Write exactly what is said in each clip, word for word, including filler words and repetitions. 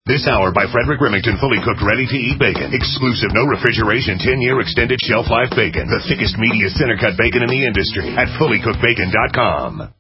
This hour by Frederick Remington, fully cooked, ready-to-eat bacon. Exclusive, no refrigeration, ten-year extended shelf life bacon. The thickest, meatiest, center-cut bacon in the industry at fully cooked bacon dot com.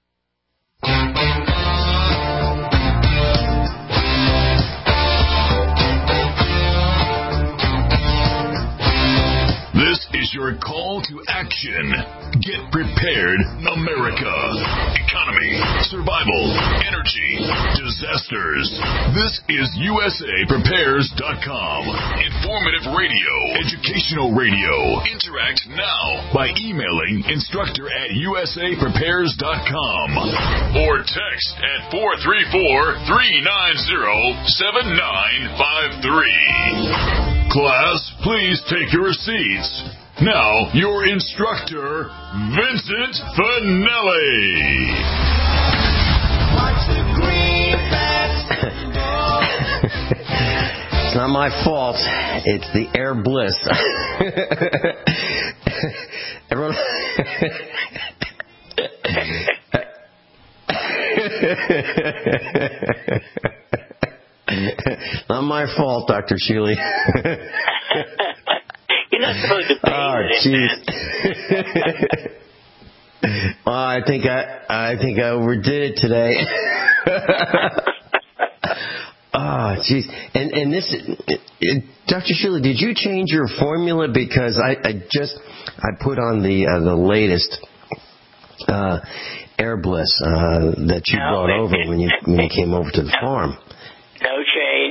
This is your call to action. Get prepared, America. Economy, survival, energy, disasters. This is U S A Prepares dot com. Informative radio, educational radio. Interact now by emailing instructor at U S A Prepares dot com or text at four three four, three nine zero, seven nine five three. Class, please take your seats. Now, your instructor, Vincent Finelli. It's not my fault. It's the Air Bliss. Everyone. Not my fault, Doctor Sheely. You're not supposed to pay oh, jeez. Well, I think I, I think I overdid it today. Oh, jeez. And and this, it, it, Doctor Sheely, did you change your formula? Because I, I just I put on the uh, the latest uh, Air Bliss uh, that you no, brought over when you when you came over to the farm. No change.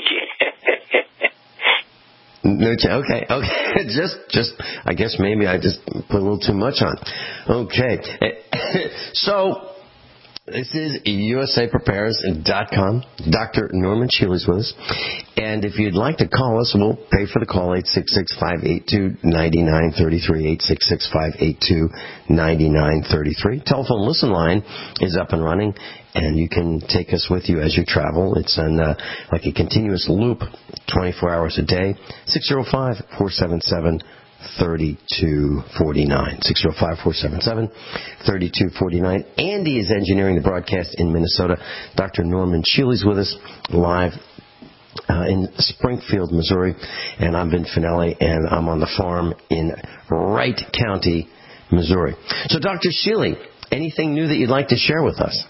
No change. Okay, okay. just, just. I guess maybe I just put a little too much on. Okay. So this is U S A Prepares dot com. Doctor Norman Sheely's with us, and if you'd like to call us, we'll pay for the call. Eight six six five eight two nine nine three three. Eight six six five eight two nine nine three three. Telephone listen line is up and running. And you can take us with you as you travel. It's on uh, like a continuous loop, twenty-four hours a day. six oh five, four seven seven, three two four nine. six oh five, four seven seven, three two four nine. Andy is engineering the broadcast in Minnesota. Doctor Norman Sheely's with us live uh, in Springfield, Missouri. And I'm Vin Finelli, and I'm on the farm in Wright County, Missouri. So, Doctor Sheely, anything new that you'd like to share with us?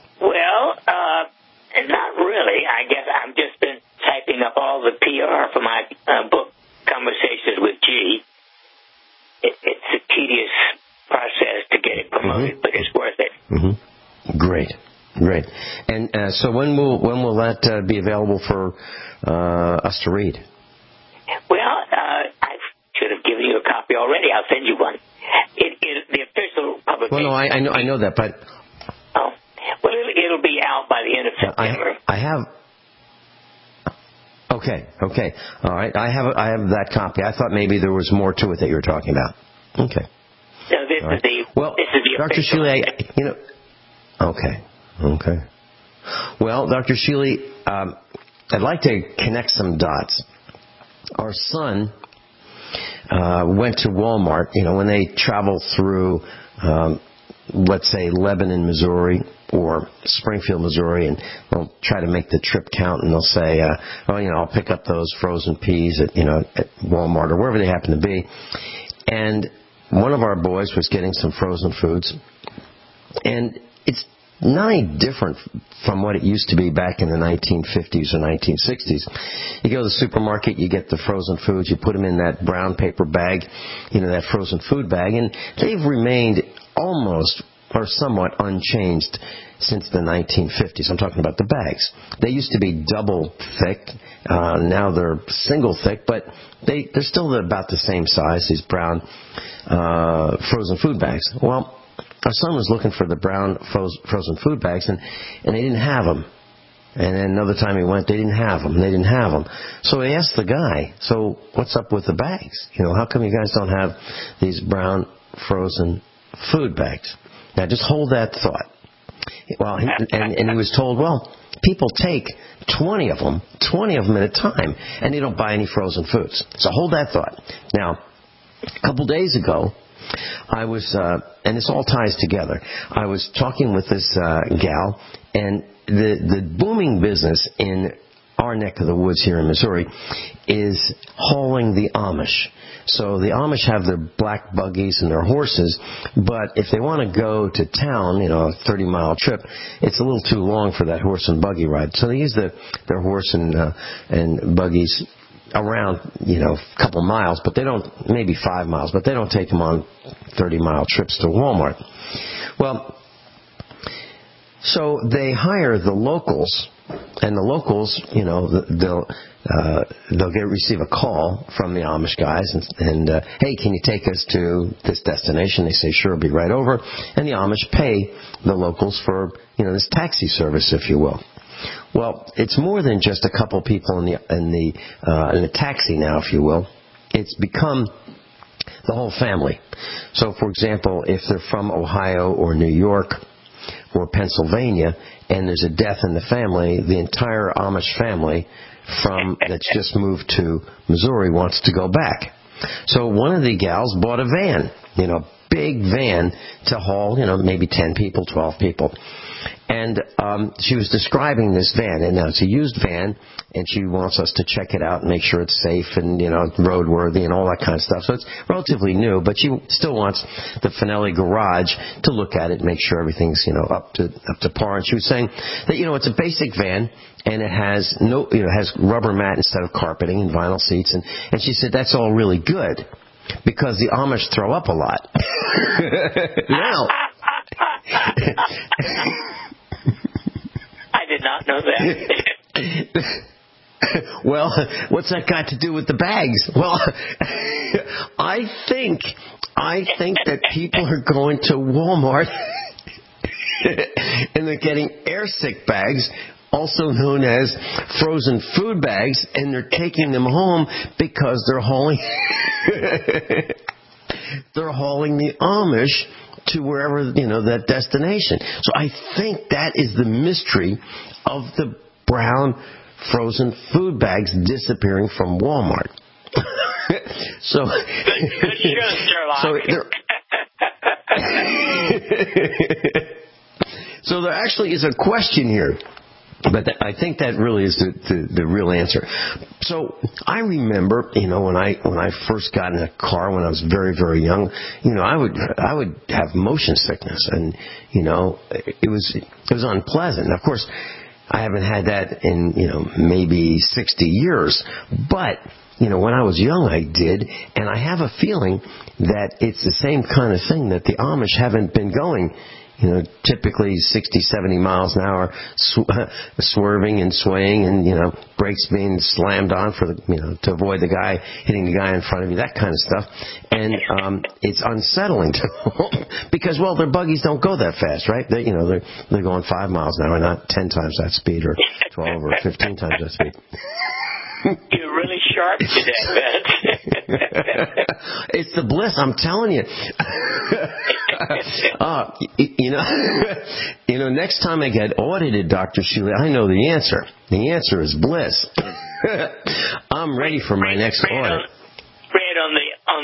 Not really. I guess I've just been typing up all the P R for my uh, book, Conversations with G. It, it's a tedious process to get it promoted, mm-hmm. but it's worth it. Mm-hmm. Great, great. And uh, so when will when will that uh, be available for uh, us to read? Well, uh, I should have given you a copy already. I'll send you one. It, it, the official publication. Well, no, I, I know I know that, but. Oh. Well, it'll, it'll be out by the end of September. I, I have. Okay, okay, all right. I have I have that copy. I thought maybe there was more to it that you were talking about. Okay. So this all right. is the well, this is the Doctor Sheely, I, you know. Okay, okay. Well, Doctor Sheely, um, I'd like to connect some dots. Our son uh, went to Walmart. You know, when they travel through. Um, let's say Lebanon, Missouri, or Springfield, Missouri, and they'll try to make the trip count, and they'll say, uh, oh, you know, I'll pick up those frozen peas at, you know, at Walmart or wherever they happen to be. And one of our boys was getting some frozen foods, and it's not any different from what it used to be back in the nineteen fifties or nineteen sixties. You go to the supermarket, you get the frozen foods, you put them in that brown paper bag, you know, that frozen food bag, and they've remained almost or somewhat unchanged since the nineteen fifties. I'm talking about the bags. They used to be double thick. Uh, now they're single thick, but they, they're still about the same size, these brown uh, frozen food bags. Well, our son was looking for the brown frozen food bags, and, and they didn't have them. And then another time he went, they didn't have them. They didn't have them. So he asked the guy, so what's up with the bags? You know, how come you guys don't have these brown frozen food bags? Now, just hold that thought. Well, he, and, and he was told, well, people take twenty of them, twenty of them at a time, and they don't buy any frozen foods. So hold that thought. Now, a couple days ago, I was, uh, and this all ties together, I was talking with this uh, gal, and the, the booming business in our neck of the woods here in Missouri is hauling the Amish. So the Amish have their black buggies and their horses, but if they want to go to town, you know, a thirty-mile trip, it's a little too long for that horse and buggy ride. So they use the, their horse and uh, and buggies around, you know, a couple miles, but they don't, maybe five miles, but they don't take them on thirty-mile trips to Walmart. Well, so they hire the locals, and the locals, you know, they'll uh, they'll get receive a call from the Amish guys, and, and uh, hey, can you take us to this destination? They say, sure, I'll be right over, and the Amish pay the locals for, you know, this taxi service, if you will. Well, it's more than just a couple people in the in the uh, in a taxi now, if you will. It's become the whole family. So, for example, if they're from Ohio or New York or Pennsylvania, and there's a death in the family, the entire Amish family from that's just moved to Missouri wants to go back. So one of the gals bought a van, you know, big van to haul, you know, maybe ten people, twelve people. And um, she was describing this van, and now it's a used van, and she wants us to check it out and make sure it's safe and, you know, roadworthy and all that kind of stuff. So it's relatively new, but she still wants the Finelli garage to look at it and make sure everything's, you know, up to up to par. And she was saying that, you know, it's a basic van, and it has no, you know, has rubber mat instead of carpeting and vinyl seats, and and she said that's all really good because the Amish throw up a lot. Now. I did not know that. Well, what's that got to do with the bags? Well, I think I think that people are going to Walmart and they're getting airsick bags, also known as frozen food bags, and they're taking them home because they're hauling they're hauling the Amish to wherever, you know, that destination. So I think that is the mystery of the brown frozen food bags disappearing from Walmart. So, good, good show, Sherlock. So there, so there actually is a question here. But I think that really is the, the, the real answer. So I remember, you know, when I when I first got in a car when I was very very young, you know, I would I would have motion sickness, and you know, it was it was unpleasant. Of course, I haven't had that in, you know, maybe sixty years, but you know, when I was young, I did, and I have a feeling that it's the same kind of thing that the Amish haven't been going. You know, typically sixty, seventy miles an hour, sw- swerving and swaying, and, you know, brakes being slammed on for the, you know, to avoid the guy hitting the guy in front of you, that kind of stuff. And um, it's unsettling to them because, well, their buggies don't go that fast, right? They, you know, they're they're going five miles an hour, not ten times that speed, or twelve or fifteen times that speed. You're really sharp today, Ben. It's the bliss, I'm telling you. uh, you know, you know. Next time I get audited, Doctor Sheila, I know the answer. The answer is bliss. I'm ready for my next read audit. On, read on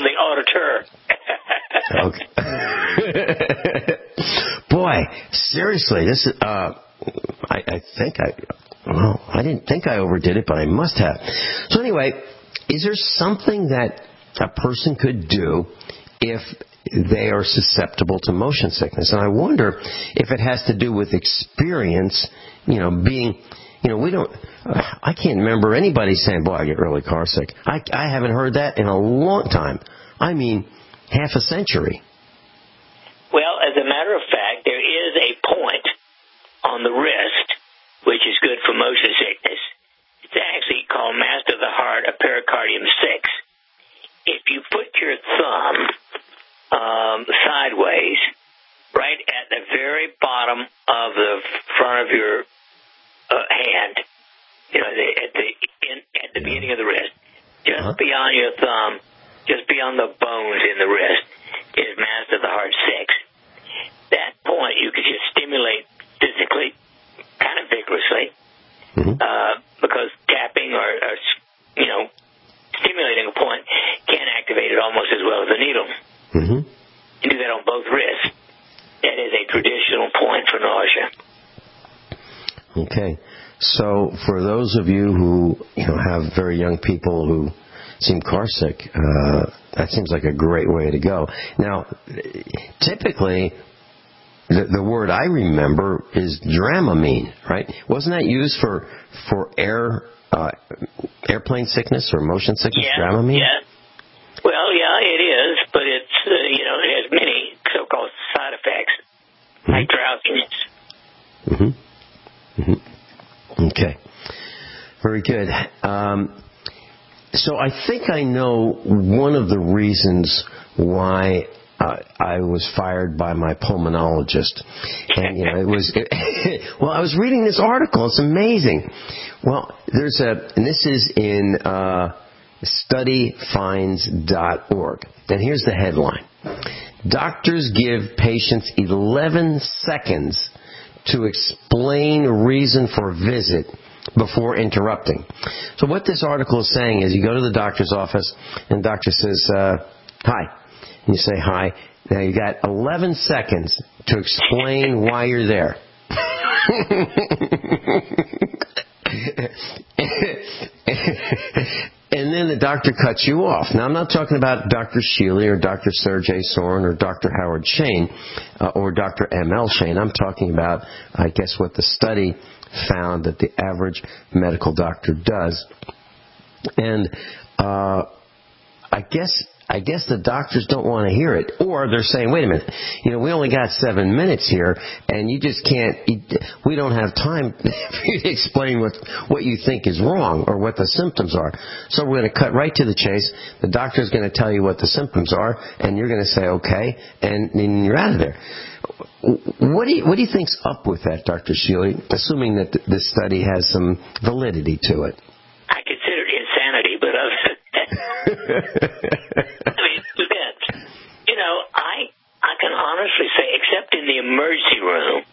the on the auditor. Okay. Boy, seriously, this is. Uh, I, I think I. Well, I didn't think I overdid it, but I must have. So anyway, is there something that a person could do if they are susceptible to motion sickness? And I wonder if it has to do with experience, you know, being, you know, we don't, uh, I can't remember anybody saying, boy, I get really car sick. I, I haven't heard that in a long time. I mean, half a century. Well, as a matter of fact, there is a point on the wrist which is good for motion sickness. It's actually called Master of the Heart, a pericardium six. If you put your thumb um, sideways, right at the very bottom of the front of your uh, hand, you know, the, at the in, at the beginning of the wrist, just uh-huh. beyond your thumb, just beyond the bones in the wrist, is Master of the Heart six. That point you could just stimulate physically, kind of vigorously, mm-hmm. uh, because tapping or, or, you know, stimulating a point can activate it almost as well as a needle. Mm-hmm. You do that on both wrists. That is a traditional point for nausea. Okay. So for those of you who, you know, have very young people who seem car sick, uh, that seems like a great way to go. Now, typically, the, the word I remember is Dramamine, right? Wasn't that used for for air uh, airplane sickness or motion sickness? Yeah, Dramamine? yeah. Well, yeah, it is, but it's uh, you know, it has many so-called side effects, mm-hmm. like drowsiness. Mm-hmm. Mm-hmm. Okay. Very good. Um, so I think I know one of the reasons why uh, I was fired by my pulmonologist. And, you know, it was, it, well, I was reading this article. It's amazing. Well, there's a, and this is in uh, study finds dot org. And here's the headline. Doctors give patients eleven seconds to explain reason for visit before interrupting. So what this article is saying is you go to the doctor's office and the doctor says, uh, hi. And you say hi. Now you got eleven seconds to explain why you're there. And then the doctor cuts you off. Now, I'm not talking about Doctor Shealy or Doctor Sergey Soren or Doctor Howard Shane uh, or Doctor M L Shane. I'm talking about, I guess, what the study found that the average medical doctor does. And uh, I guess I guess the doctors don't want to hear it. Or they're saying, wait a minute, you know, we only got seven minutes here, and you just can't, we don't have time for you to explain what, what you think is wrong or what the symptoms are. So we're going to cut right to the chase. The doctor's going to tell you what the symptoms are, and you're going to say, okay, and then you're out of there. What do you, what do you think's up with that, Doctor Shealy, assuming that th- this study has some validity to it? I consider it insanity, but other than that, I mean, it depends. You know, I I can honestly say, except in the emergency room,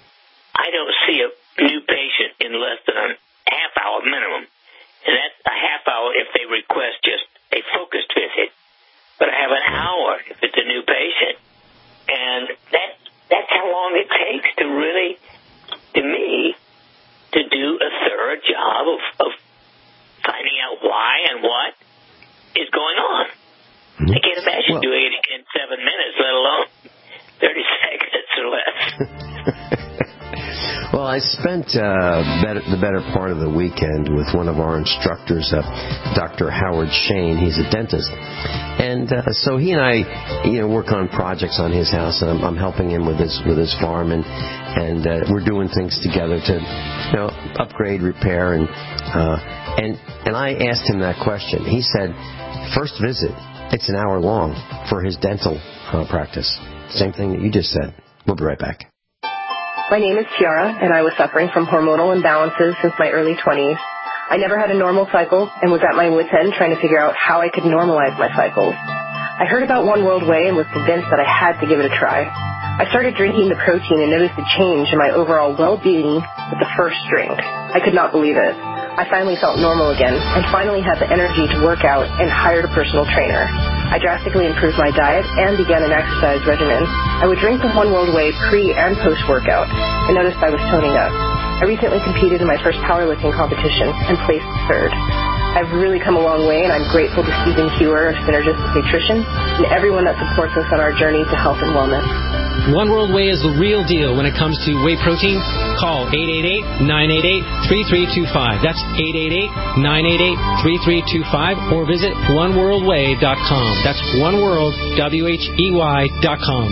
I don't see a new patient in less than a half hour minimum, and that's a half hour if they request just a focused visit. But I have an hour if it's a new patient, and that that's how long it takes to really, to me, to do a thorough job of, of finding out why and what is going on. Mm-hmm. I can't imagine well, doing it in seven minutes, let alone thirty seconds or less. Well, I spent uh, better, the better part of the weekend with one of our instructors, uh, Doctor Howard Shane. He's a dentist. And uh, so he and I, you know, work on projects on his house, and I'm, I'm helping him with his with his farm, and and uh, we're doing things together to, you know, upgrade, repair, and uh, and and I asked him that question. He said, first visit, it's an hour long for his dental uh, practice. Same thing that you just said. We'll be right back. My name is Tiara, and I was suffering from hormonal imbalances since my early twenties. I never had a normal cycle and was at my wit's end trying to figure out how I could normalize my cycles. I heard about One World Whey and was convinced that I had to give it a try. I started drinking the protein and noticed a change in my overall well-being with the first drink. I could not believe it. I finally felt normal again and finally had the energy to work out and hired a personal trainer. I drastically improved my diet and began an exercise regimen. I would drink the One World Whey pre- and post-workout and noticed I was toning up. I recently competed in my first powerlifting competition and placed third. I've really come a long way, and I'm grateful to Stephen Hewer of Synergistic Nutrition and everyone that supports us on our journey to health and wellness. One World Whey is the real deal when it comes to whey protein. Call eight eight eight, nine eight eight, three three two five. That's eight eight eight, nine eight eight, three three two five, or visit one world whey dot com. That's oneworld, W H E Y dot com.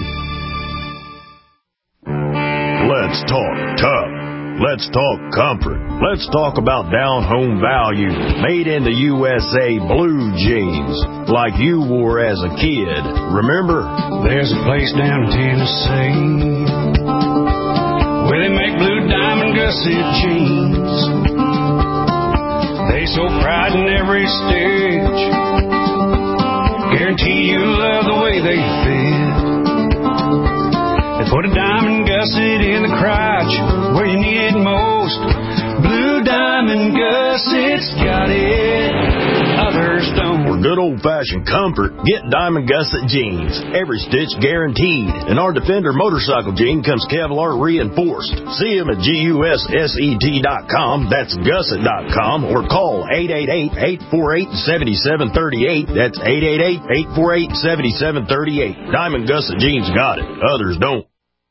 Let's talk tough. Let's talk comfort. Let's talk about down-home value made in the U S A blue jeans like you wore as a kid. Remember? There's a place down in Tennessee where they make blue diamond gusset jeans. They so pride in every stitch, guarantee you love the way they fit. They put a diamond gusset in the crotch where you need it most. Blue Diamond Gusset's got it, others don't. We're good old-fashioned comfort, get Diamond Gusset jeans. Every stitch guaranteed. And our Defender motorcycle jean comes Kevlar reinforced. See them at gusset dot com. That's gusset dot com. Or call eight eight eight, eight four eight, seven seven three eight. That's eight eight eight, eight four eight, seven seven three eight. Diamond Gusset jeans got it. Others don't.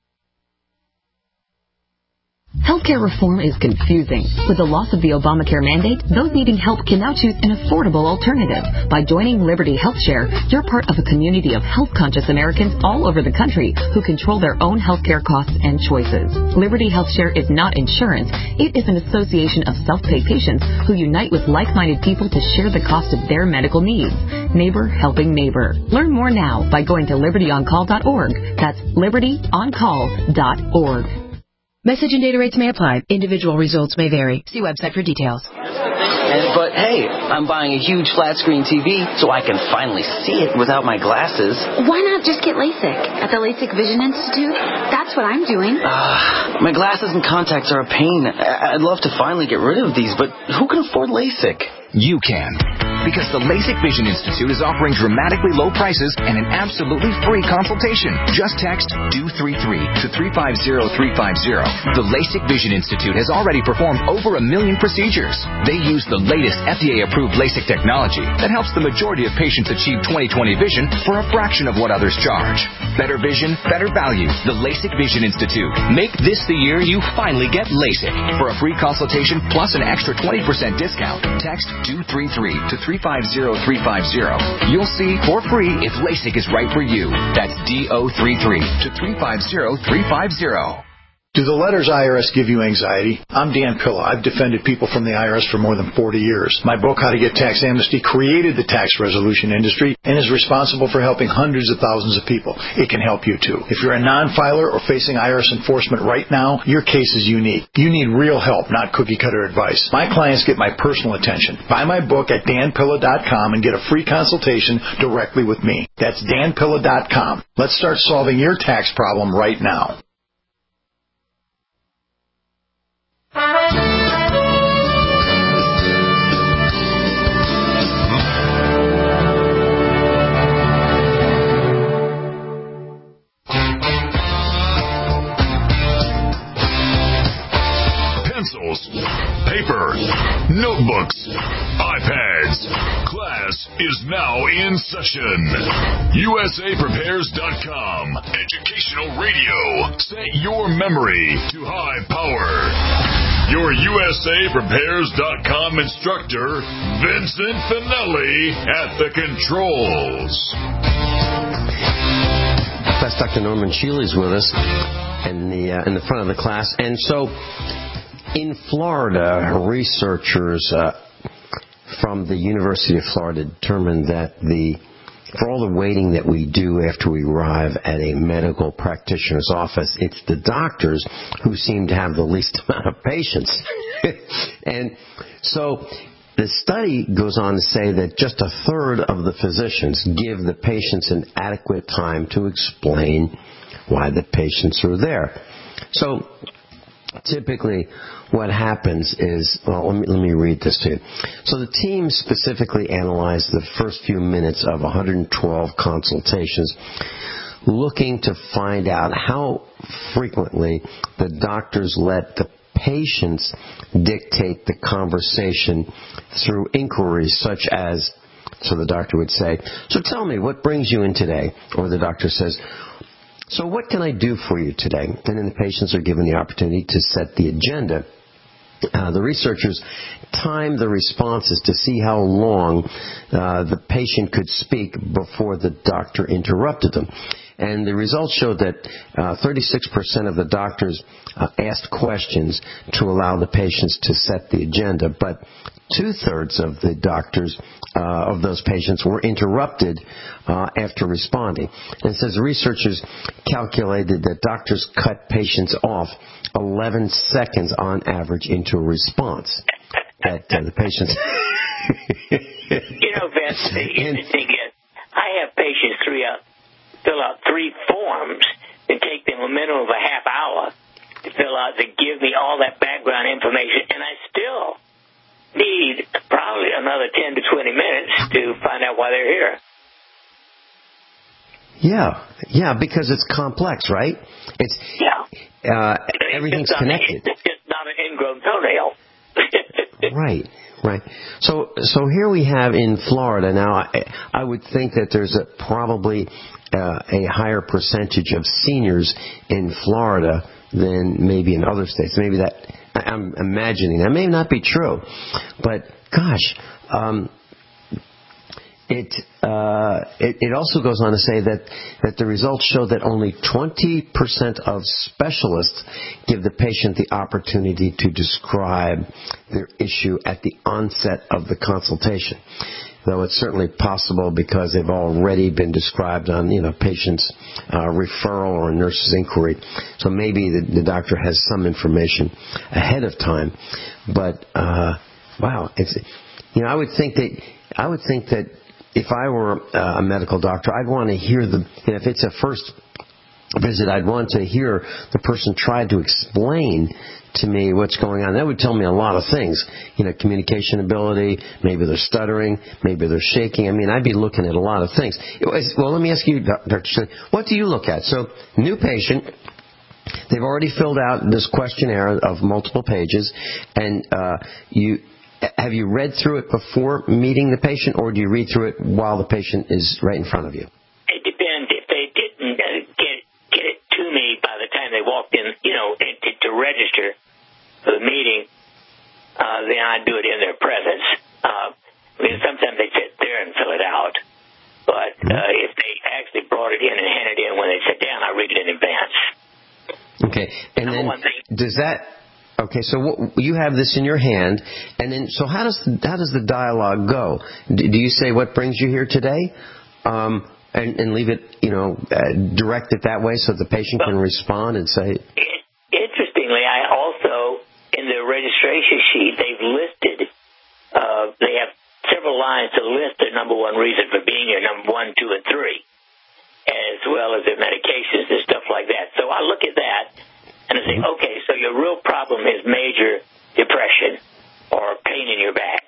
Healthcare reform is confusing. With the loss of the Obamacare mandate, those needing help can now choose an affordable alternative. By joining Liberty HealthShare, you're part of a community of health-conscious Americans all over the country who control their own healthcare costs and choices. Liberty HealthShare is not insurance. It is an association of self-pay patients who unite with like-minded people to share the cost of their medical needs. Neighbor helping neighbor. Learn more now by going to liberty on call dot org. That's liberty on call dot org. Message and data rates may apply. Individual results may vary. See website for details. And, but hey, I'm buying a huge flat screen T V so I can finally see it without my glasses. Why not just get LASIK at the LASIK Vision Institute? That's what I'm doing. Uh, my glasses and contacts are a pain. I'd love to finally get rid of these, but who can afford LASIK? You can. Because the LASIK Vision Institute is offering dramatically low prices and an absolutely free consultation. Just text D O three three to three five zero three five zero. The LASIK Vision Institute has already performed over a million procedures. They use the latest F D A-approved LASIK technology that helps the majority of patients achieve twenty twenty vision for a fraction of what others charge. Better vision, better value. The LASIK Vision Institute. Make this the year you finally get LASIK. For a free consultation plus an extra twenty percent discount, text D O three three to three five zero three five zero. You'll see for free if LASIK is right for you. That's D O three three to three five zero three five zero. Do the letters I R S give you anxiety? I'm Dan Pilla. I've defended people from the I R S for more than forty years. My book, How to Get Tax Amnesty, created the tax resolution industry and is responsible for helping hundreds of thousands of people. It can help you, too. If you're a non-filer or facing I R S enforcement right now, your case is unique. You need real help, not cookie-cutter advice. My clients get my personal attention. Buy my book at dan pilla dot com and get a free consultation directly with me. That's dan pilla dot com. Let's start solving your tax problem right now. Pencils, paper, notebooks, iPads. Class is now in session. U S A prepares dot com. Educational radio. Set your memory to high power. Your U S A prepares dot com instructor, Vincent Finelli, at the controls. That's Doctor Norman Shealy is with us in the uh, in the front of the class. And so in Florida, researchers uh, from the University of Florida determined that the for all the waiting that we do after we arrive at a medical practitioner's office, it's the doctors who seem to have the least amount of patience. And so the study goes on to say that just a third of the physicians give the patients an adequate time to explain why the patients are there. So typically what happens is, well, let me, let me read this to you. So the team specifically analyzed the first few minutes of one hundred twelve consultations, looking to find out how frequently the doctors let the patients dictate the conversation through inquiries such as, so the doctor would say, so tell me, what brings you in today? Or the doctor says, so what can I do for you today? And then the patients are given the opportunity to set the agenda. Uh, the researchers timed the responses to see how long uh, the patient could speak before the doctor interrupted them. And the results showed that uh, thirty-six percent of the doctors uh, asked questions to allow the patients to set the agenda, but two-thirds of the doctors, uh, of those patients, were interrupted uh, after responding. And it says researchers calculated that doctors cut patients off eleven seconds on average into a response. That uh, the patients... You know, Vince, the interesting thing is, I have patients three out. fill out three forms that take them a minimum of a half hour to fill out, to give me all that background information, and I still need, probably another ten to twenty minutes to find out why they're here. Yeah, yeah, because it's complex, right? It's yeah. Uh, everything's it's connected. It's just not an ingrown toenail. Right, right. So, so here we have in Florida now. I, I would think that there's a, probably uh, a higher percentage of seniors in Florida than maybe in other states. Maybe that I'm imagining that may not be true, but gosh. Um, It, uh, it it also goes on to say that, that the results show that only twenty percent of specialists give the patient the opportunity to describe their issue at the onset of the consultation. Though it's certainly possible because they've already been described on, you know, patient's uh, referral or nurse's inquiry. So maybe the, the doctor has some information ahead of time. But, uh, wow, it's, you know, I would think that, I would think that if I were a medical doctor, I'd want to hear the, you know, if it's a first visit, I'd want to hear the person try to explain to me what's going on. That would tell me a lot of things. You know, communication ability, maybe they're stuttering, maybe they're shaking. I mean, I'd be looking at a lot of things. Well, let me ask you, Doctor Shelley, what do you look at? So, new patient, they've already filled out this questionnaire of multiple pages, and uh, you... Have you read through it before meeting the patient, or do you read through it while the patient is right in front of you? It depends. If they didn't uh, get get it to me by the time they walked in, you know, to, to register for the meeting, uh, then I do it in their presence. Uh, because sometimes they sit there and fill it out. But uh, if they actually brought it in and handed it in when they sit down, I read it in advance. Okay, and then does that? Okay, so what, you have this in your hand, and then so how does how does the dialogue go? Do, do you say what brings you here today, um, and, and leave it, you know, uh, direct it that way so the patient can respond and say? Interestingly, I also in the registration sheet they've listed. Uh, they have several lines to list their number one reason for being here, number one, two, and three, as well as their medications and stuff like that. So I look at that. And I say, okay, so your real problem is major depression or pain in your back.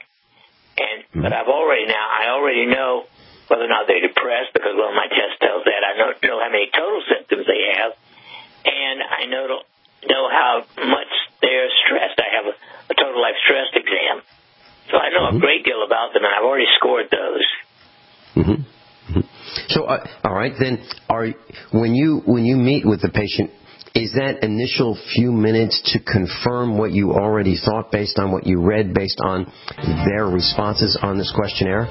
And but I've already now, I already know whether or not they're depressed because, well, my test tells that. I know, know how many total symptoms they have. And I know know how much they're stressed. I have a, a total life stress exam. So I know mm-hmm. a great deal about them, and I've already scored those. Mm-hmm. Mm-hmm. So, uh, all right, then, are when you when you meet with the patient, is that initial few minutes to confirm what you already thought based on what you read, based on their responses on this questionnaire?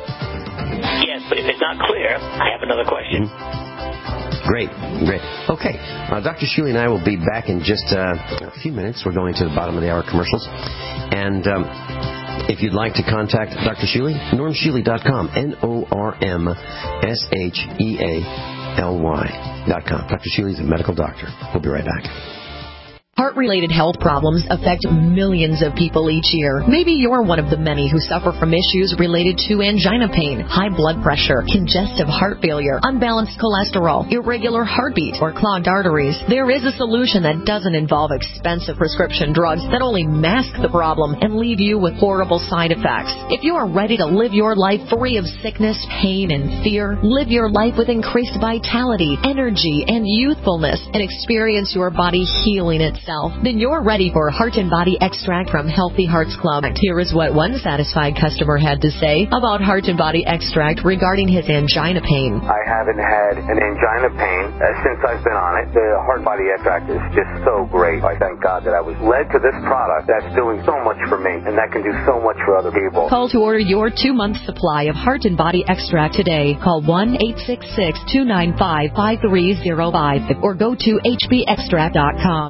Yes, but if it's not clear, I have another question. Mm-hmm. Great, great. Okay, uh, Doctor Sheely and I will be back in just uh, a few minutes. We're going to the bottom of the hour commercials. And um, if you'd like to contact Doctor Sheely, norm sheely dot com, N O R M S H E A L Y dot com. Doctor Sheely's a medical doctor. We'll be right back. Heart-related health problems affect millions of people each year. Maybe you're one of the many who suffer from issues related to angina pain, high blood pressure, congestive heart failure, unbalanced cholesterol, irregular heartbeat, or clogged arteries. There is a solution that doesn't involve expensive prescription drugs that only mask the problem and leave you with horrible side effects. If you are ready to live your life free of sickness, pain, and fear, live your life with increased vitality, energy, and youthfulness, and experience your body healing itself, then you're ready for Heart and Body Extract from Healthy Hearts Club. Here is what one satisfied customer had to say about Heart and Body Extract regarding his angina pain. I haven't had an angina pain uh, since I've been on it. The Heart Body Extract is just so great. I thank God that I was led to this product that's doing so much for me, and that can do so much for other people. Call to order your two-month supply of Heart and Body Extract today. Call one eight six six, two nine five, five three zero five or go to H B extract dot com.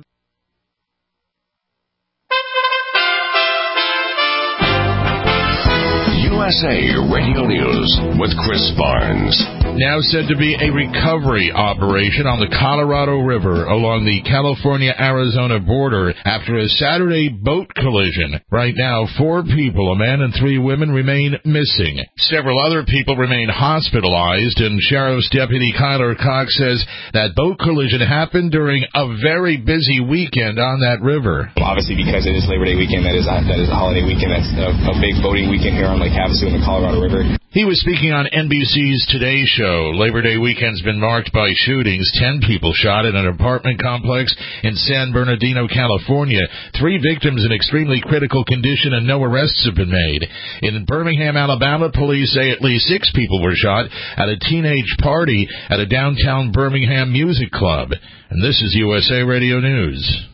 S A Radio News with Chris Barnes. Now said to be a recovery operation on the Colorado River along the California-Arizona border after a Saturday boat collision. Right now, four people, a man and three women, remain missing. Several other people remain hospitalized, and Sheriff's Deputy Kyler Cox says that boat collision happened during a very busy weekend on that river. Obviously, because it is Labor Day weekend, that is a, that is a holiday weekend. That's a, a big boating weekend here on Lake Havasu in the Colorado River. He was speaking on N B C's Today Show. Labor Day weekend's been marked by shootings. Ten people shot at an apartment complex in San Bernardino, California. Three victims in extremely critical condition, and no arrests have been made. In Birmingham, Alabama, police say at least six people were shot at a teenage party at a downtown Birmingham music club. And this is U S A Radio News.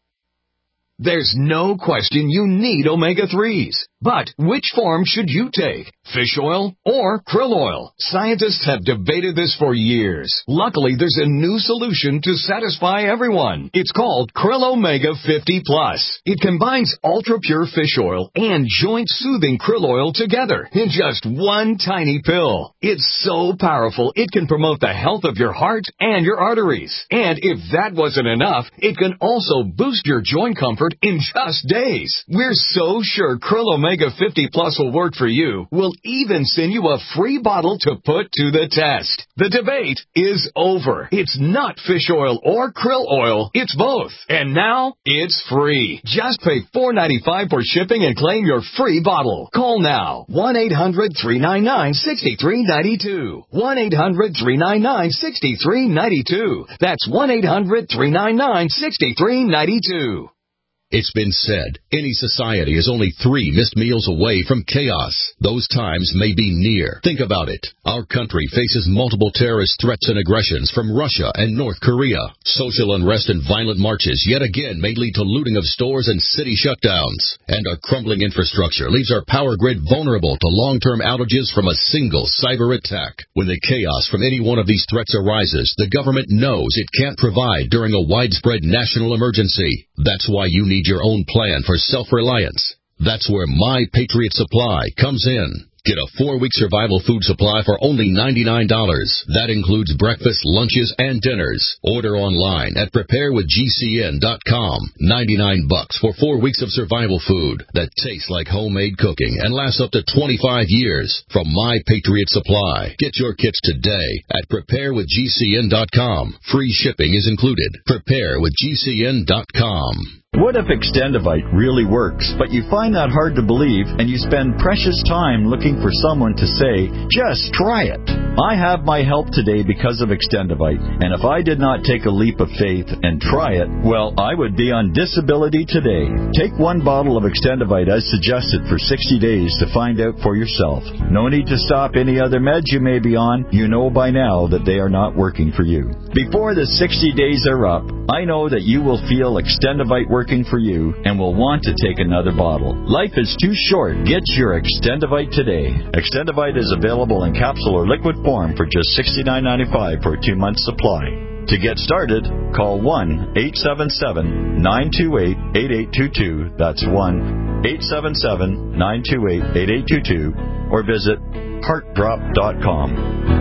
There's no question you need omega threes. But which form should you take? Fish oil or krill oil? Scientists have debated this for years. Luckily, there's a new solution to satisfy everyone. It's called Krill Omega fifty plus. It combines ultra-pure fish oil and joint-soothing krill oil together in just one tiny pill. It's so powerful, it can promote the health of your heart and your arteries. And if that wasn't enough, it can also boost your joint comfort in just days. We're so sure Krill Omega Omega fifty plus will work for you. We'll even send you a free bottle to put to the test. The debate is over. It's not fish oil or krill oil. It's both. And now it's free. Just pay four dollars and ninety-five cents for shipping and claim your free bottle. Call now. one eight hundred three nine nine six three nine two. one eight hundred three nine nine six three nine two. That's one eight hundred three nine nine six three nine two. It's been said, any society is only three missed meals away from chaos. Those times may be near. Think about it. Our country faces multiple terrorist threats and aggressions from Russia and North Korea. Social unrest and violent marches yet again may lead to looting of stores and city shutdowns. And our crumbling infrastructure leaves our power grid vulnerable to long-term outages from a single cyber attack. When the chaos from any one of these threats arises, the government knows it can't provide during a widespread national emergency. That's why you need your own plan for self-reliance. That's where My Patriot Supply comes in. Get a four-week survival food supply for only ninety-nine dollars. That includes breakfast, lunches, and dinners. Order online at prepare with G C N dot com. ninety-nine bucks for four weeks of survival food that tastes like homemade cooking and lasts up to twenty-five years from My Patriot Supply. Get your kits today at prepare with G C N dot com. Free shipping is included. prepare with G C N dot com. What if Extendivite really works, but you find that hard to believe and you spend precious time looking for someone to say, just try it? I have my help today because of Extendivite, and if I did not take a leap of faith and try it, well, I would be on disability today. Take one bottle of Extendivite as suggested for sixty days to find out for yourself. No need to stop any other meds you may be on. You know by now that they are not working for you. Before the sixty days are up, I know that you will feel Extendivite working for you and will want to take another bottle. Life is too short. Get your Extendivite today. Extendivite is available in capsule or liquid form for just sixty-nine ninety-five for a two-month supply. To get started, call one eight seven seven nine two eight eight eight two two. That's one eight seven seven nine two eight eight eight two two, or visit heart drop dot com.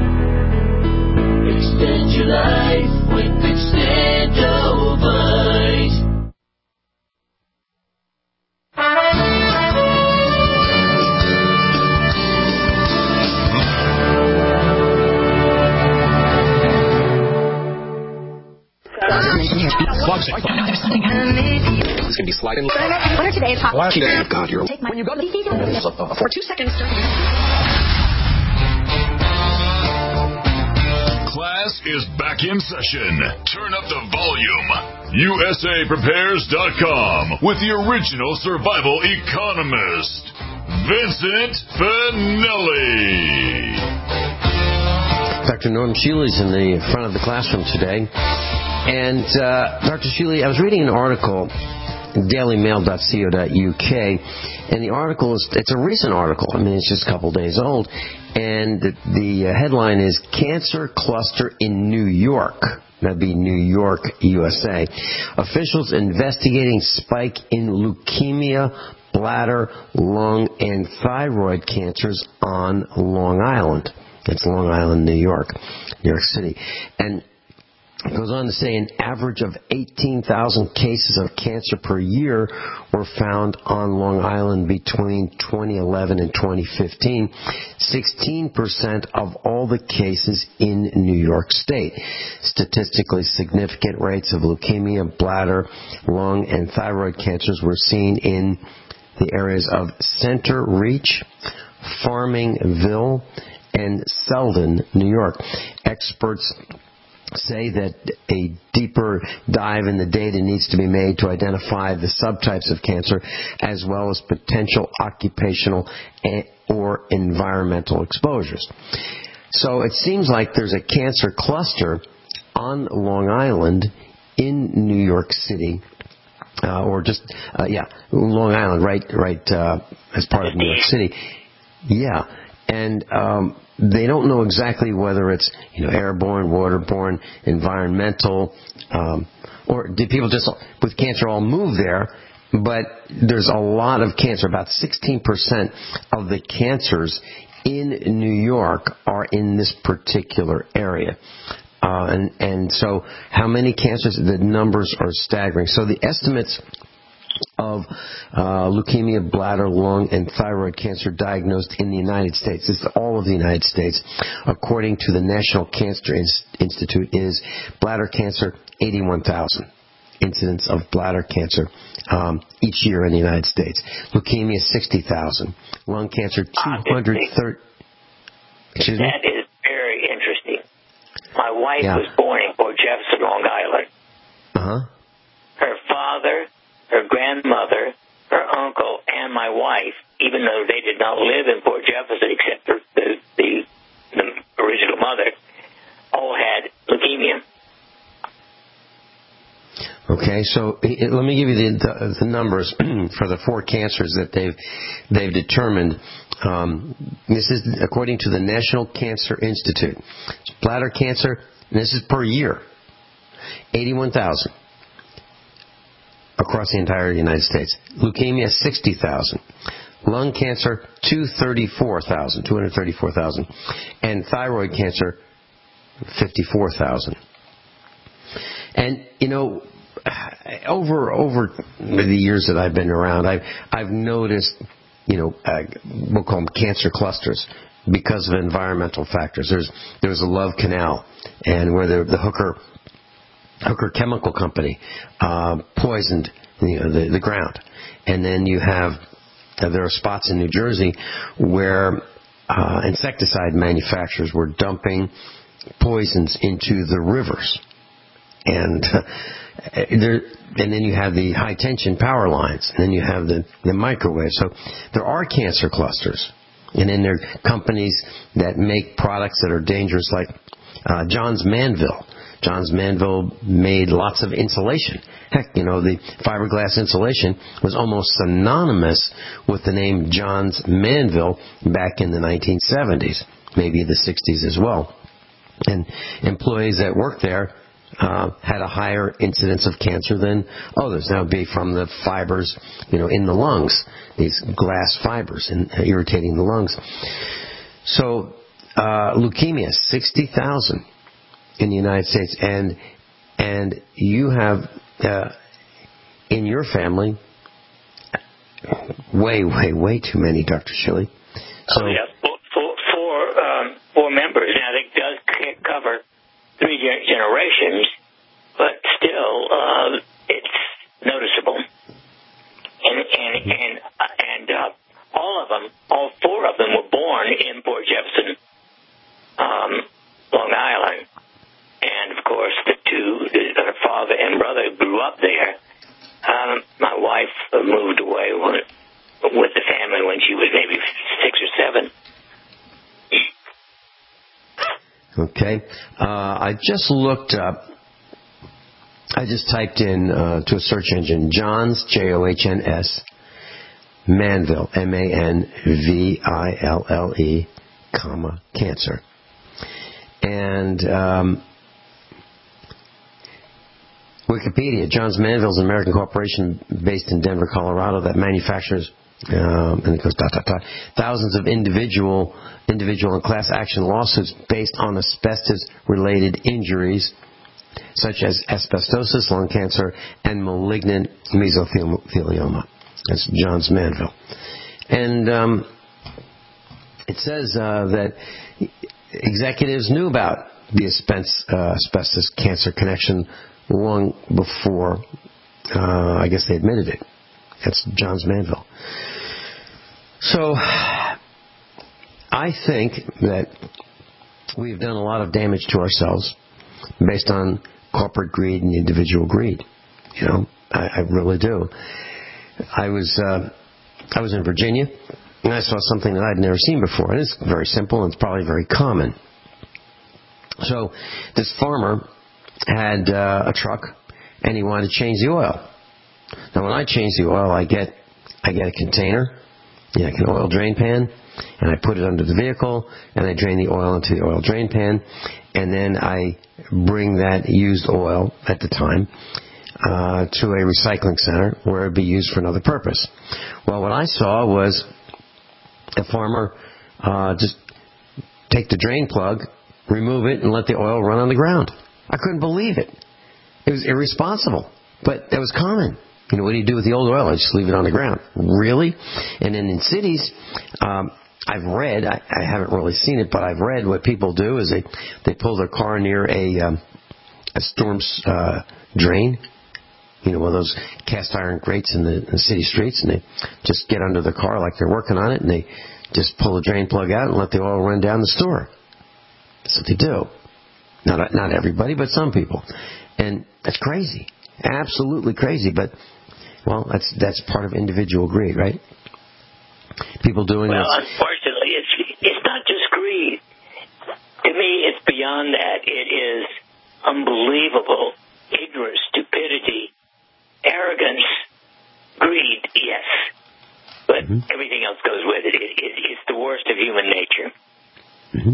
Extend your life with Extendivite. It's going to be sliding. Winner today is hot. Wow, God, you're... When you go to the for two seconds. Class is back in session. Turn up the volume. U S A prepares dot com with the original survival economist, Vincent Finelli. Doctor Norm Shealy is in the front of the classroom today. And uh, Doctor Shealy, I was reading an article, daily mail dot co dot U K, and the article is, it's a recent article. I mean, it's just a couple days old. And the, the headline is Cancer Cluster in New York. That'd be New York, U S A. Officials investigating spike in leukemia bladder, lung, and thyroid cancers on Long Island. It's Long Island, New York, New York City. And it goes on to say an average of eighteen thousand cases of cancer per year were found on Long Island between twenty eleven and twenty fifteen. sixteen percent of all the cases in New York State. Statistically significant rates of leukemia, bladder, lung, and thyroid cancers were seen in the areas of Center Reach, Farmingville, and Selden, New York. Experts say that a deeper dive in the data needs to be made to identify the subtypes of cancer as well as potential occupational or environmental exposures. So it seems like there's a cancer cluster on Long Island in New York City, uh, or just, uh, yeah, Long Island, right, right, uh, as part of New York City. Yeah. And um, they don't know exactly whether it's, you know, airborne, waterborne, environmental, um, or did people just with cancer all move there? But there's a lot of cancer. About sixteen percent of the cancers in New York are in this particular area. Uh, and, and so how many cancers? The numbers are staggering. So the estimates of uh, leukemia, bladder, lung, and thyroid cancer diagnosed in the United States. This is all of the United States. According to the National Cancer Institute, is bladder cancer eighty-one thousand incidents of bladder cancer um, each year in the United States. Leukemia sixty thousand. Lung cancer two hundred thirty. Excuse me? That is very interesting. My wife yeah. was born in Port Jefferson, Long Island. Uh huh. Her father, her grandmother, her uncle, and my wife, even though they did not live in Port Jefferson except for the, the, the original mother, all had leukemia. Okay, so let me give you the, the, the numbers for the four cancers that they've they've determined. Um, this is according to the National Cancer Institute. Bladder cancer, and this is per year, eighty-one thousand. Across the entire United States. Leukemia, sixty thousand. Lung cancer, two hundred thirty-four thousand. two hundred thirty-four thousand. And thyroid cancer, fifty-four thousand. And, you know, over over the years that I've been around, I've, I've noticed, you know, uh, we'll call them cancer clusters because of environmental factors. There's there's a Love Canal, and where the, the Hooker... Hooker Chemical Company uh, poisoned you know, the, the ground. And then you have, uh, there are spots in New Jersey where uh, insecticide manufacturers were dumping poisons into the rivers. And uh, there, and then you have the high tension power lines, and then you have the, the microwave. So there are cancer clusters. And then there are companies that make products that are dangerous, like uh, Johns Manville. Johns Manville made lots of insulation. Heck, you know, the fiberglass insulation was almost synonymous with the name Johns Manville back in the nineteen seventies, maybe the sixties as well. And employees that worked there uh, had a higher incidence of cancer than others. That would be from the fibers, you know, in the lungs, these glass fibers and uh, irritating the lungs. So, uh, leukemia, sixty thousand. In the United States, and and you have uh, in your family way, way, way too many, Doctor Shilley. So, oh, yeah, four, four, four, um, four members. Now, it does cover three generations, but still, uh, it's noticeable. And and and and uh, all of them, all four of them, were born in Port Jefferson, um, Long Island. And, of course, the two, her father and brother, grew up there. Um, my wife moved away when, with the family when she was maybe six or seven. Okay. Uh, I just looked up, I just typed in uh, to a search engine, Johns, J O H N S, Manville, M A N V I L L E, comma, cancer. And um, Wikipedia, Johns Manville is an American corporation based in Denver, Colorado that manufactures Um, and it goes dot, dot, dot. Thousands of individual, individual and class action lawsuits based on asbestos-related injuries, such as asbestosis, lung cancer, and malignant mesothelioma. That's Johns Manville. And um, it says uh, that executives knew about the asbestos, uh, asbestos cancer connection long before, uh, I guess they admitted it. That's Johns Manville. So, I think that we've done a lot of damage to ourselves based on corporate greed and individual greed. You know, I, I really do. I was uh, I was in Virginia, and I saw something that I'd never seen before. And it's very simple, and it's probably very common. So, this farmer had uh, a truck, and he wanted to change the oil. Now, when I change the oil, I get I get a container, yeah, like an oil drain pan, and I put it under the vehicle, and I drain the oil into the oil drain pan, and then I bring that used oil at the time uh, to a recycling center where it would be used for another purpose. Well, what I saw was a farmer uh, just take the drain plug, remove it, and let the oil run on the ground. I couldn't believe it. It was irresponsible, but that was common. You know, what do you do with the old oil? I just leave it on the ground. Really? And then in cities, um, I've read, I, I haven't really seen it, but I've read what people do is they, they pull their car near a, um, a storm uh, drain. You know, one of those cast iron grates in the, in the city streets, and they just get under the car like they're working on it, and they just pull the drain plug out and let the oil run down the store. That's what they do. Not, not everybody, but some people. And that's crazy. Absolutely crazy, but well, that's that's part of individual greed, right? People doing well, this. Well, unfortunately, it's it's not just greed. To me, it's beyond that. It is unbelievable ignorance, stupidity, arrogance, greed. Yes, but mm-hmm. everything else goes with it. It, it. It's the worst of human nature. Mm-hmm.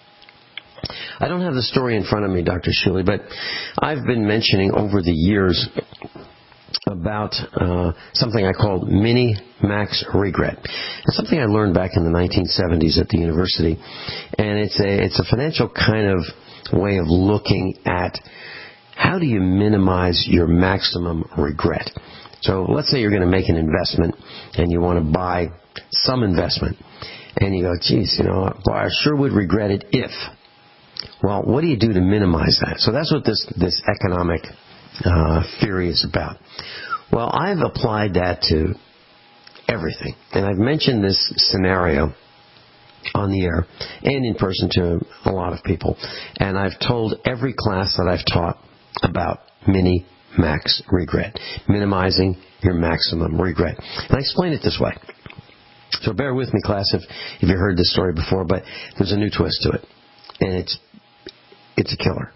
I don't have the story in front of me, Doctor Shuley, but I've been mentioning over the years about uh, something I called mini-max regret. It's something I learned back in the nineteen seventies at the university, and it's a it's a financial kind of way of looking at how do you minimize your maximum regret. So let's say you're going to make an investment and you want to buy some investment, and you go, geez, you know, boy, I sure would regret it if. Well, what do you do to minimize that? So that's what this, this economic uh, theory is about. Well, I've applied that to everything. And I've mentioned this scenario on the air and in person to a lot of people. And I've told every class that I've taught about mini-max regret, minimizing your maximum regret. And I explain it this way. So bear with me, class, if, if you heard this story before, but there's a new twist to it. And it's it's a killer.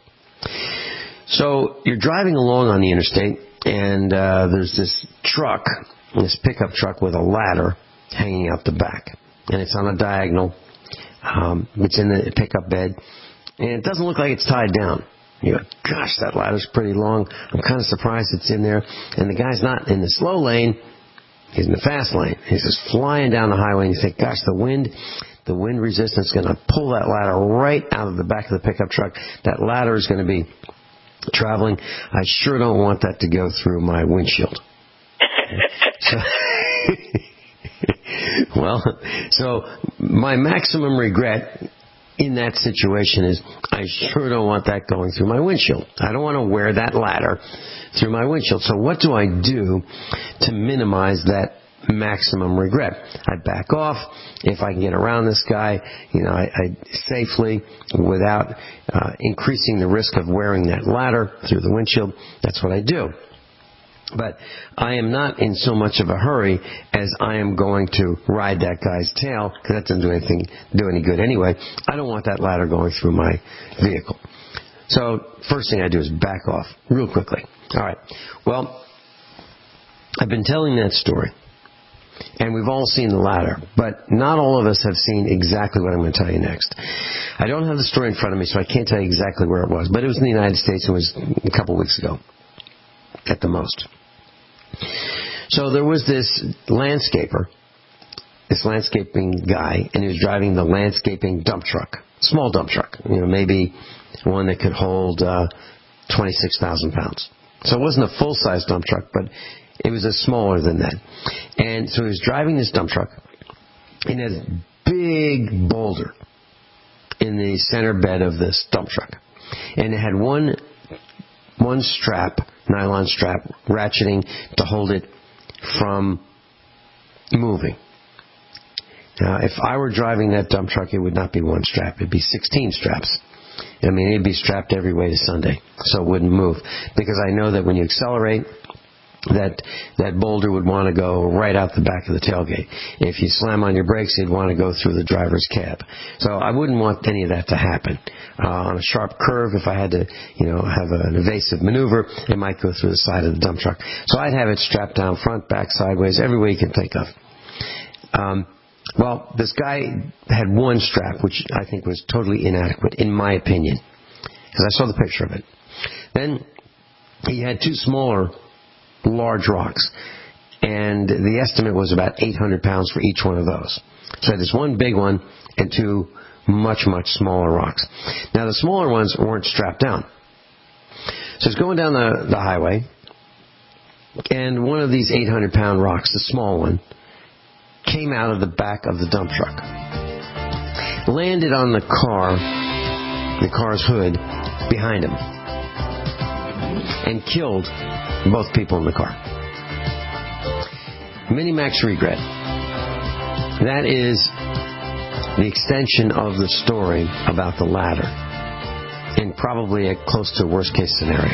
So you're driving along on the interstate, and uh, there's this truck, this pickup truck with a ladder hanging out the back. And it's on a diagonal. Um, it's in the pickup bed. And it doesn't look like it's tied down. You go, gosh, that ladder's pretty long. I'm kind of surprised it's in there. And the guy's not in the slow lane. He's in the fast lane. He's just flying down the highway, and you think, gosh, the wind... The wind resistance is going to pull that ladder right out of the back of the pickup truck. That ladder is going to be traveling. I sure don't want that to go through my windshield. so, well, so my maximum regret in that situation is I sure don't want that going through my windshield. I don't want to wear that ladder through my windshield. So what do I do to minimize that maximum regret? I back off. If I can get around this guy, you know, I, I safely, without uh, increasing the risk of wearing that ladder through the windshield, that's what I do. But I am not in so much of a hurry as I am going to ride that guy's tail, because that doesn't do anything, do any good anyway. I don't want that ladder going through my vehicle. So first thing I do is back off real quickly. All right. Well, I've been telling that story. And we've all seen the ladder, but not all of us have seen exactly what I'm going to tell you next. I don't have the story in front of me, so I can't tell you exactly where it was, but it was in the United States. It was a couple weeks ago, at the most. So there was this landscaper this landscaping guy, and he was driving the landscaping dump truck, small dump truck, you know, maybe one that could hold uh, twenty-six thousand pounds. So it wasn't a full-size dump truck, but it was a smaller than that. And so he was driving this dump truck in a big boulder in the center bed of this dump truck. And it had one one strap, nylon strap, ratcheting to hold it from moving. Now, if I were driving that dump truck, it would not be one strap. It'd be sixteen straps. I mean, it'd be strapped every way to Sunday, so it wouldn't move. Because I know that when you accelerate, that that boulder would want to go right out the back of the tailgate. If you slam on your brakes, it'd want to go through the driver's cab. So I wouldn't want any of that to happen. Uh, on a sharp curve, if I had to, you know, have an evasive maneuver, it might go through the side of the dump truck. So I'd have it strapped down front, back, sideways, every way you can think of. Um, well, this guy had one strap, which I think was totally inadequate, in my opinion, because I saw the picture of it. Then he had two smaller large rocks, and the estimate was about eight hundred pounds for each one of those. So there's one big one and two much, much smaller rocks. Now the smaller ones weren't strapped down. So it's going down the, the highway, and one of these eight hundred pound rocks, the small one, came out of the back of the dump truck, landed on the car, the car's hood, behind him, and killed both people in the car. Minimax regret. That is the extension of the story about the ladder, and probably a close to a worst case scenario.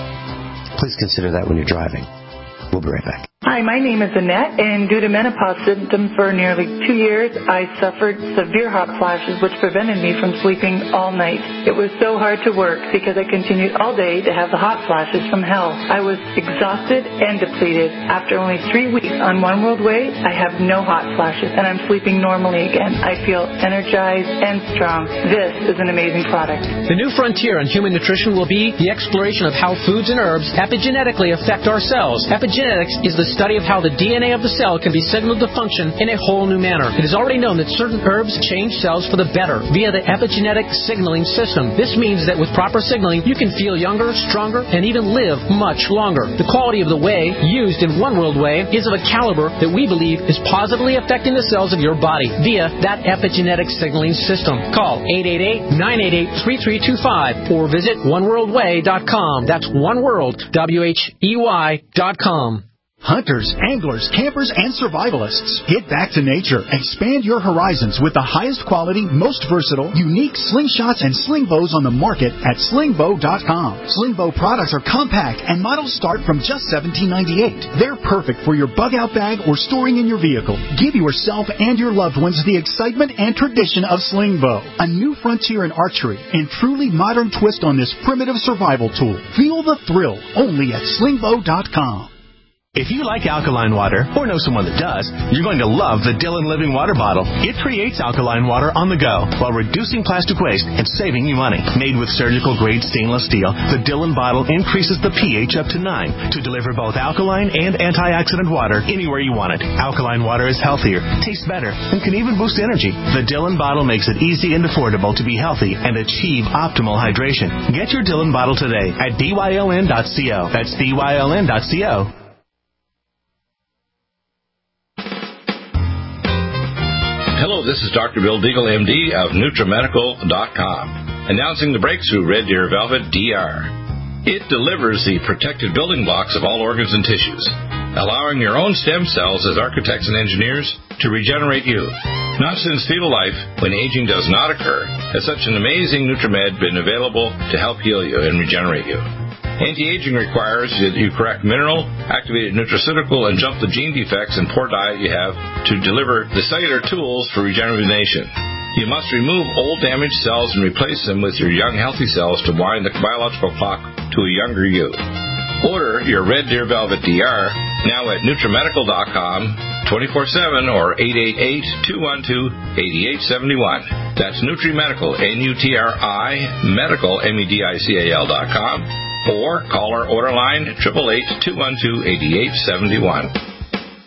Please consider that when you're driving. We'll be right back. Hi, my name is Annette, and due to menopause symptoms for nearly two years, I suffered severe hot flashes which prevented me from sleeping all night. It was so hard to work because I continued all day to have the hot flashes from hell. I was exhausted and depleted. After only three weeks on One World Way, I have no hot flashes, and I'm sleeping normally again. I feel energized and strong. This is an amazing product. The new frontier on human nutrition will be the exploration of how foods and herbs epigenetically affect our cells. Epigenetics is the study of how the D N A of the cell can be signaled to function in a whole new manner. It is already known that certain herbs change cells for the better via the epigenetic signaling system. This means that with proper signaling, you can feel younger, stronger, and even live much longer. The quality of the whey used in One World Whey is of a caliber that we believe is positively affecting the cells of your body via that epigenetic signaling system. Call eight eight eight, nine eight eight, three three two five or visit one world way dot com. That's one world, W H E Y dot com. Hunters, anglers, campers, and survivalists, get back to nature. Expand your horizons with the highest quality, most versatile, unique slingshots and sling bows on the market at sling bow dot com. Sling bow products are compact and models start from just seventeen ninety-eight. They're perfect for your bug-out bag or storing in your vehicle. Give yourself and your loved ones the excitement and tradition of sling bow, a new frontier in archery and truly modern twist on this primitive survival tool. Feel the thrill only at sling bow dot com. If you like alkaline water, or know someone that does, you're going to love the Dillon Living Water Bottle. It creates alkaline water on the go while reducing plastic waste and saving you money. Made with surgical-grade stainless steel, the Dillon bottle increases the pH up to nine to deliver both alkaline and antioxidant water anywhere you want it. Alkaline water is healthier, tastes better, and can even boost energy. The Dillon bottle makes it easy and affordable to be healthy and achieve optimal hydration. Get your Dillon bottle today at D Y L N dot co. That's D Y L N dot co. Hello, this is Doctor Bill Deagle, M D of NutriMedical dot com, announcing the breakthrough Red Deer Velvet D R. It delivers the protected building blocks of all organs and tissues, allowing your own stem cells as architects and engineers to regenerate you. Not since fetal life, when aging does not occur, has such an amazing NutriMed been available to help heal you and regenerate you. Anti-aging requires that you correct mineral, activated nutraceutical, and jump the gene defects and poor diet you have to deliver the cellular tools for rejuvenation. You must remove old damaged cells and replace them with your young healthy cells to wind the biological clock to a younger you. Order your Red Deer Velvet D R now at NutriMedical dot com twenty-four seven or eight eight eight, two one two, eight eight seven one. That's NutriMedical, N U T R I, medical, M E D I C A L dot com. Or call our order line, eight eight eight, two one two, eight eight seven one.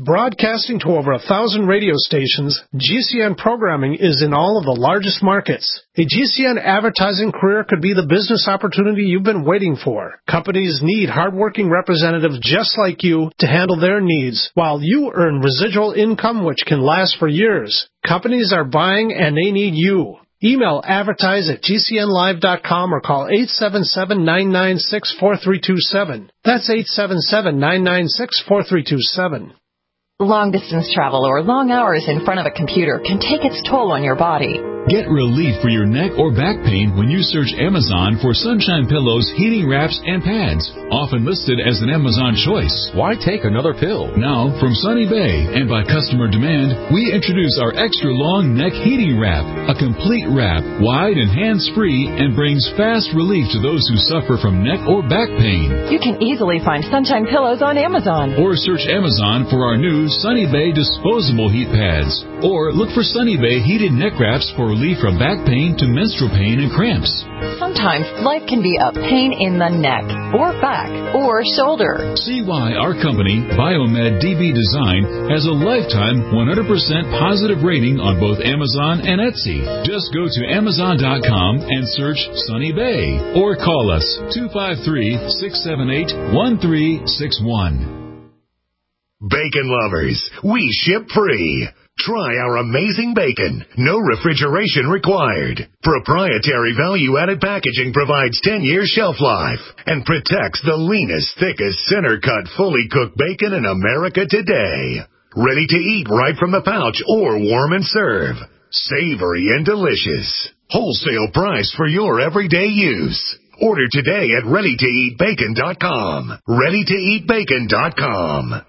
broadcasting to over a thousand radio stations, G C N programming is in all of the largest markets. A G C N advertising career could be the business opportunity you've been waiting for. Companies need hardworking representatives just like you to handle their needs, while you earn residual income which can last for years. Companies are buying and they need you. Email advertise at G C N live dot com or call eight seven seven, nine nine six, four three two seven. That's eight seven seven, nine nine six, four three two seven. Long-distance travel or long hours in front of a computer can take its toll on your body. Get relief for your neck or back pain when you search Amazon for Sunshine Pillows, heating wraps, and pads, often listed as an Amazon choice. Why take another pill? Now, from Sunny Bay and by customer demand, we introduce our extra long neck heating wrap, a complete wrap, wide and hands-free, and brings fast relief to those who suffer from neck or back pain. You can easily find Sunshine Pillows on Amazon. Or search Amazon for our new Sunny Bay disposable heat pads. Or look for Sunny Bay heated neck wraps for relief from back pain to menstrual pain and cramps. Sometimes life can be a pain in the neck, or back, or shoulder. See why our company, Biomed D B Design, has a lifetime one hundred percent positive rating on both Amazon and Etsy. Just go to Amazon dot com and search Sunny Bay, or call us two five three, six seven eight, one three six one. Bacon lovers, we ship free. Try our amazing bacon. No refrigeration required. Proprietary value-added packaging provides ten years shelf life and protects the leanest, thickest, center-cut, fully cooked bacon in America today. Ready to eat right from the pouch or warm and serve. Savory and delicious. Wholesale price for your everyday use. Order today at ready to eat bacon dot com. ready to eat bacon dot com.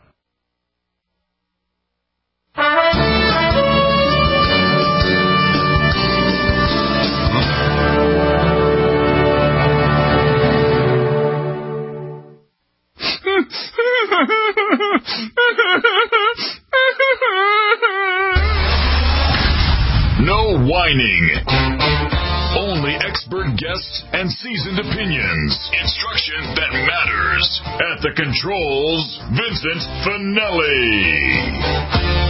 No whining. Only expert guests and seasoned opinions. Instruction that matters. At the controls, Vincent Finelli.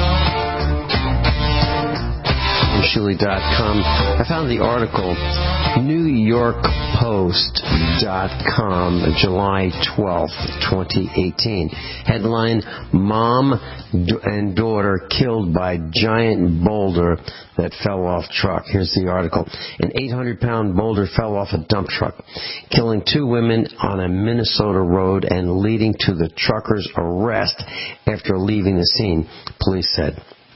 Shuli dot com. I found the article, New York Post dot com, July twelfth, twenty eighteen. Headline, Mom and Daughter Killed by Giant Boulder That Fell Off Truck. Here's the article. An eight hundred pound boulder fell off a dump truck, killing two women on a Minnesota road and leading to the trucker's arrest after leaving the scene, police said.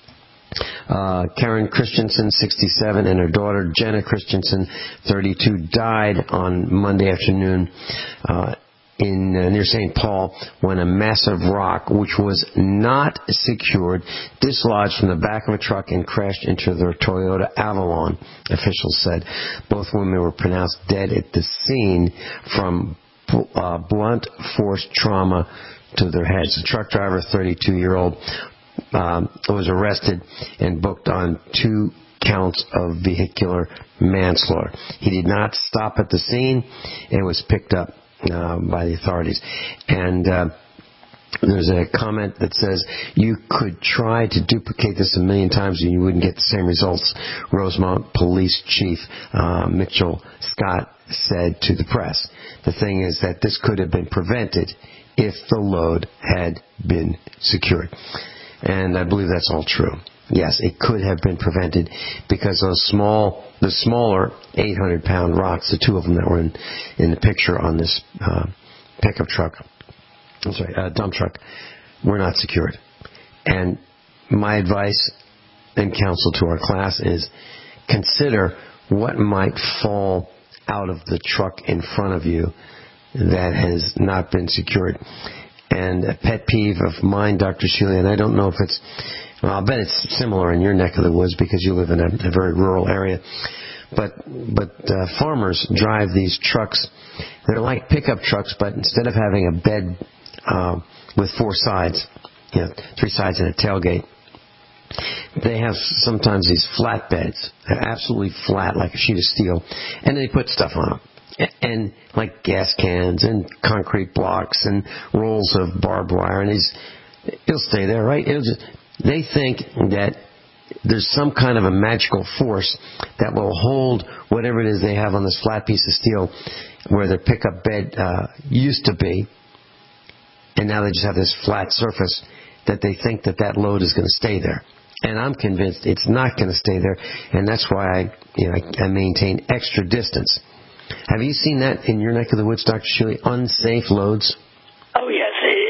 Uh, Karen Christensen, sixty-seven, and her daughter Jenna Christensen, thirty-two, died on Monday afternoon uh, in uh, near Saint Paul when a massive rock, which was not secured, dislodged from the back of a truck and crashed into their Toyota Avalon, officials said. Both women were pronounced dead at the scene from uh, blunt force trauma to their heads. The truck driver, thirty-two-year-old, Um, was arrested and booked on two counts of vehicular manslaughter. He did not stop at the scene and was picked up uh, by the authorities. And uh, there's a comment that says, you could try to duplicate this a million times and you wouldn't get the same results, Rosemont Police Chief uh, Mitchell Scott said to the press. The thing is that this could have been prevented if the load had been secured. And I believe that's all true. Yes, it could have been prevented because those small, the smaller eight hundred pound rocks, the two of them that were in, in the picture on this uh, pickup truck, I'm sorry, uh, dump truck, were not secured. And my advice and counsel to our class is consider what might fall out of the truck in front of you that has not been secured. And a pet peeve of mine, Doctor Shealy, and I don't know if it's, well, I'll bet it's similar in your neck of the woods because you live in a, a very rural area. But but uh, farmers drive these trucks. They're like pickup trucks, but instead of having a bed uh, with four sides, you know, three sides and a tailgate, they have sometimes these flat beds. They're absolutely flat, like a sheet of steel, and they put stuff on them. And like gas cans and concrete blocks and rolls of barbed wire and these it'll stay there, right? It'll just, they think that there's some kind of a magical force that will hold whatever it is they have on this flat piece of steel where their pickup bed uh, used to be, and now they just have this flat surface, that they think that that load is going to stay there. And I'm convinced it's not going to stay there, and that's why I, you know, I, I maintain extra distance. Have you seen that in your neck of the woods, Doctor Shealy? Unsafe loads? Oh, yes.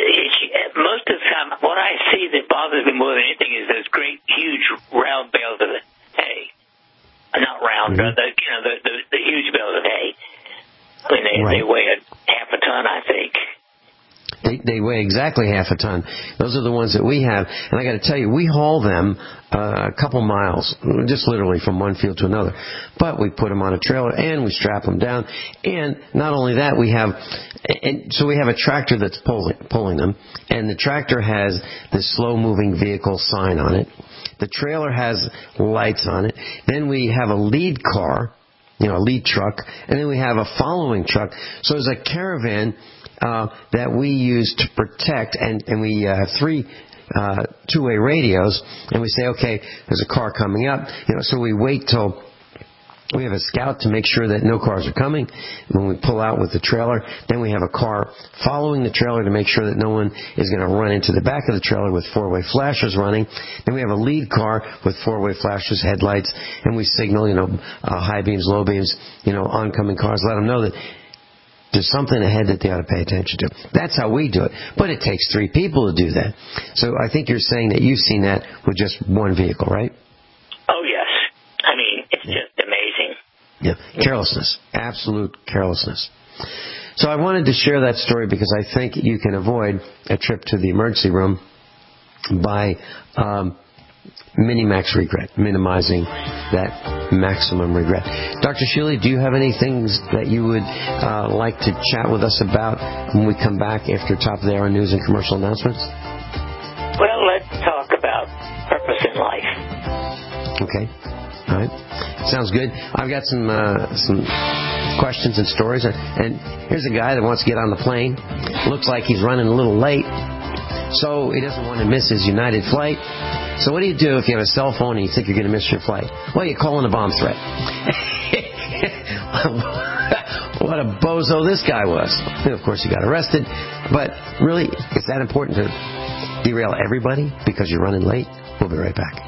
Most of the time, what I see that bothers me more than anything is those great, huge, round bales of hay. Not round, mm-hmm. the, you know, the, the, the huge bales of hay. I mean, they, right. they weigh a half a ton, I think. They, they weigh exactly half a ton. Those are the ones that we have. And I got to tell you, we haul them uh, a couple miles, just literally from one field to another. But we put them on a trailer and we strap them down. And not only that, we have, and so we have a tractor that's pulling, pulling them. And the tractor has this slow-moving vehicle sign on it. The trailer has lights on it. Then we have a lead car, you know, a lead truck. And then we have a following truck. So there's a caravan Uh, that we use to protect, and, and we uh, have three uh, two-way radios, and we say, okay, there's a car coming up, you know, so we wait till we have a scout to make sure that no cars are coming. When we pull out with the trailer, then we have a car following the trailer to make sure that no one is going to run into the back of the trailer with four-way flashers running. Then we have a lead car with four-way flashers, headlights, and we signal, you know, uh, high beams, low beams, you know, oncoming cars, let them know that there's something ahead that they ought to pay attention to. That's how we do it. But it takes three people to do that. So I think you're saying that you've seen that with just one vehicle, right? Oh, yes. I mean, it's yeah. just amazing. Yeah, carelessness. Absolute carelessness. So I wanted to share that story because I think you can avoid a trip to the emergency room by um, minimax regret, minimizing that maximum regret. Doctor Shealy, do you have any things that you would uh, like to chat with us about when we come back after top of the hour news and commercial announcements? Well, let's talk about purpose in life. Okay. All right. Sounds good. I've got some uh, some questions and stories. And here's a guy that wants to get on the plane. Looks like he's running a little late, so he doesn't want to miss his United flight. So what do you do if you have a cell phone and you think you're going to miss your flight? Well, you call in a bomb threat. What a bozo this guy was. And of course, he got arrested. But really, is that important to derail everybody because you're running late? We'll be right back.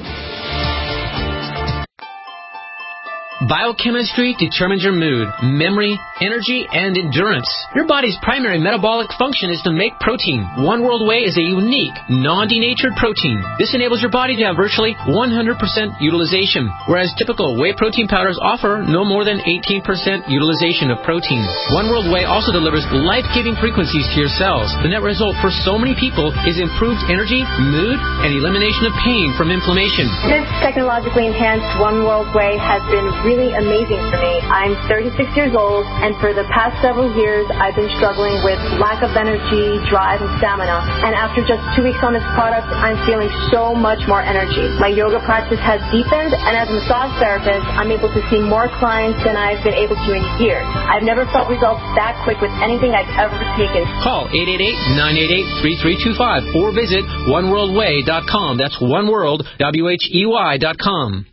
Biochemistry determines your mood, memory, energy, and endurance. Your body's primary metabolic function is to make protein. One World Whey is a unique, non-denatured protein. This enables your body to have virtually one hundred percent utilization, whereas typical whey protein powders offer no more than eighteen percent utilization of protein. One World Whey also delivers life-giving frequencies to your cells. The net result for so many people is improved energy, mood, and elimination of pain from inflammation. This technologically enhanced One World Whey has been really Really amazing for me. I'm thirty-six years old, and for the past several years, I've been struggling with lack of energy, drive, and stamina. And after just two weeks on this product, I'm feeling so much more energy. My yoga practice has deepened, and as a massage therapist, I'm able to see more clients than I've been able to in years. I've never felt results that quick with anything I've ever taken. Call eight eight eight, nine eight eight, three three two five or visit one world way dot com. That's oneworld, W H E Y dot com.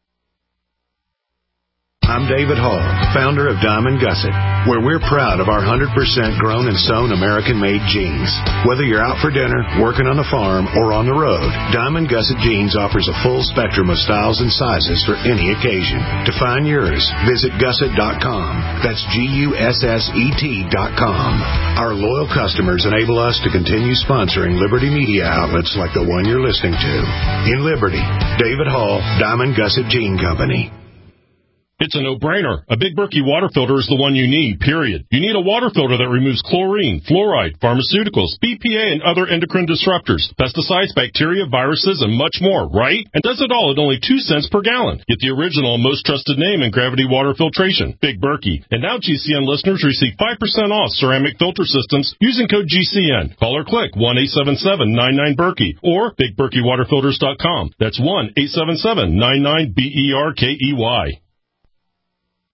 I'm David Hall, founder of Diamond Gusset, where we're proud of our one hundred percent grown and sewn American-made jeans. Whether you're out for dinner, working on the farm, or on the road, Diamond Gusset Jeans offers a full spectrum of styles and sizes for any occasion. To find yours, visit gusset dot com. That's G U S S E T dot com. Our loyal customers enable us to continue sponsoring Liberty media outlets like the one you're listening to. In Liberty, David Hall, Diamond Gusset Jean Company. It's a no-brainer. A Big Berkey water filter is the one you need, period. You need a water filter that removes chlorine, fluoride, pharmaceuticals, B P A, and other endocrine disruptors, pesticides, bacteria, viruses, and much more, right? And does it all at only two cents per gallon. Get the original, most trusted name in gravity water filtration, Big Berkey. And now G C N listeners receive five percent off ceramic filter systems using code G C N. Call or click one eight seven seven, nine nine, Berkey or big berkey water filters dot com. That's one eight seven seven, nine nine, B E R K E Y.